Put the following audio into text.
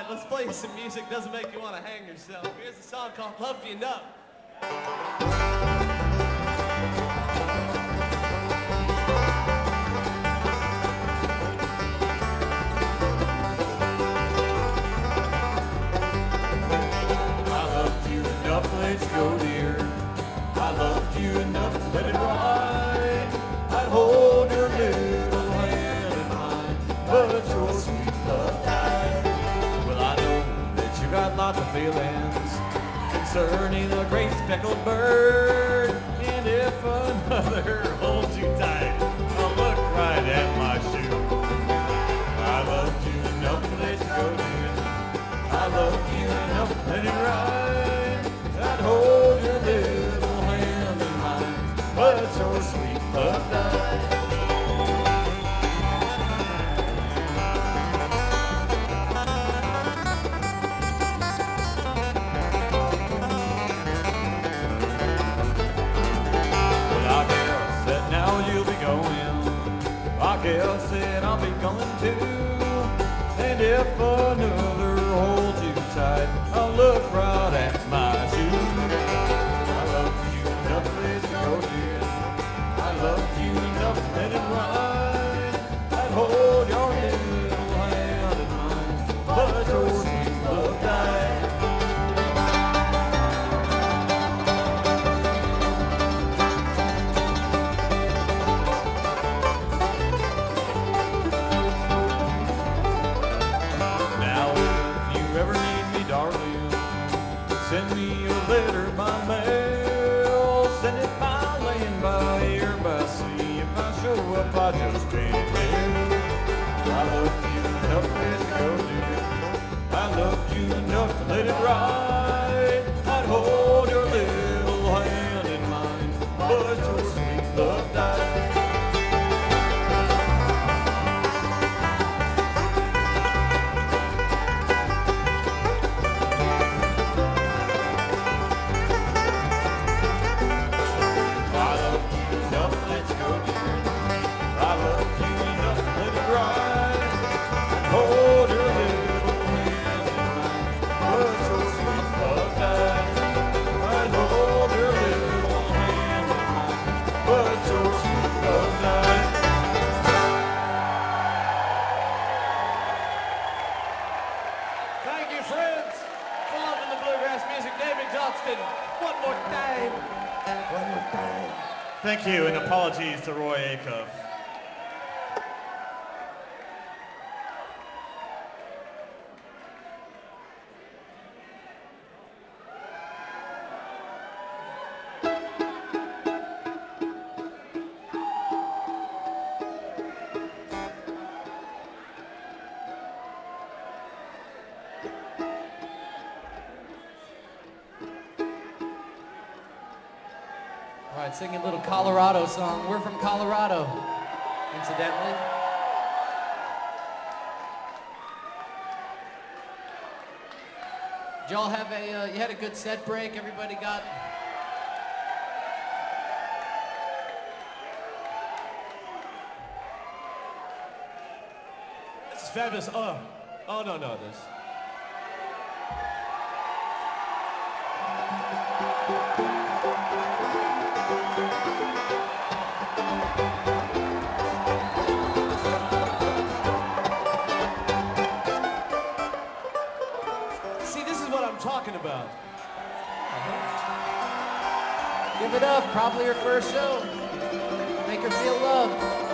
right, let's play you some music. Doesn't make you want to hang yourself. Here's a song called Love You Enough. Let's go, dear. I loved you enough to let it ride. I'd hold your little hand in mine, but your sweet love died. Well, I know that you got lots of feelings concerning a great speckled bird, and if another holds you tight, I'll look right at my shoe. I loved you enough to let you go, dear. I loved you enough to let it ride. I'd hold your little hand in mine, but your sweet love died. Well, I guess that now you'll be going. I guess that I'll be going too. And if another holds you tight, I'll look right at my shoe. I love you enough to let you go, dear. I love you enough to let it ride. I'd hold your little hand in mine, but your sweet love died. Now if you ever need me, darling, send me a letter by mail. Send it by land, by air, by sea. If I show up, I just can't tell. I loved you enough to let it go, dear. I loved you enough to let it ride. I'd hold your little hand in mine, but your sweet love died. Hold your little hand in mine, but your sweet love died. I'd hold your little hand in mine, but your sweet love died. Thank you, friends, for loving the bluegrass music. David Johnston, one more time. One more time. Thank you, and apologies to Roy Acuff. All right, singing a little Colorado song. We're from Colorado, incidentally. Did y'all have you had a good set break? Everybody got? This is fabulous. Oh, no, this. See, this is what I'm talking about. Give it up. Probably her first show. Make her feel loved.